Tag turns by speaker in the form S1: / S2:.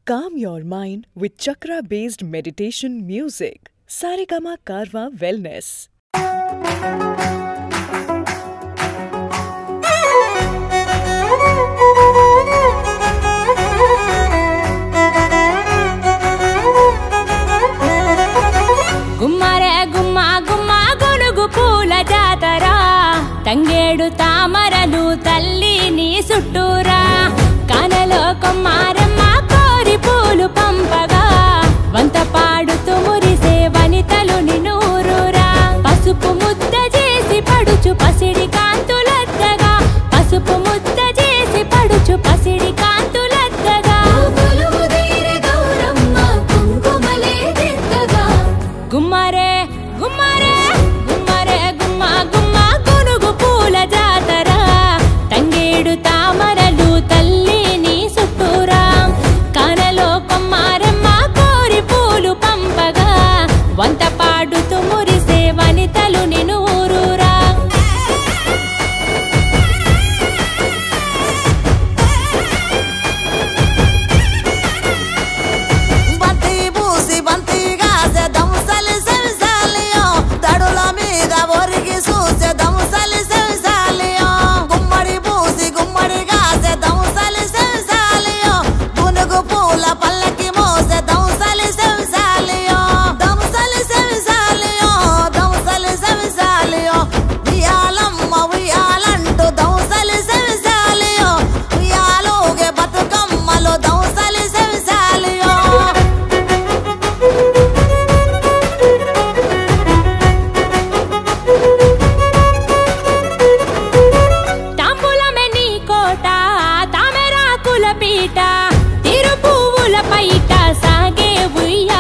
S1: Calm your mind with chakra-based meditation music. Saregama Karwa Wellness.
S2: గుమ్మరే గుమ్మ గుమ్మ గొనుగు పూల జాతర తంగేడు తామరలు తల్లి నీ చుట్టూరా కానలో కొమ్మారమ్మ కోరి పూలు పంపగా వంత పాడుతూ మురిసే వనితలు నినూరురా పసుపు ముద్ద చేసి పడుచు పసిడి కాంతులద్దగా పసుపు ముద్ద చేసి పడుచు పసిడి కాంతులద్దగా గుమ్మరే గుమ్మరే గుమ్మరే గుమ్మ గుమ్మ గొనుగు పూల జాతర తంగేడు తామరలు తల్లి నీ చుట్టూరా కానలో కొమ్మారమ్మ కోరి పూలు పంపగా వంత పాడుతూ మురిసే వనితలు నినూరురా తిరు పువ్వుల పైట సాగే ఉయ్యాల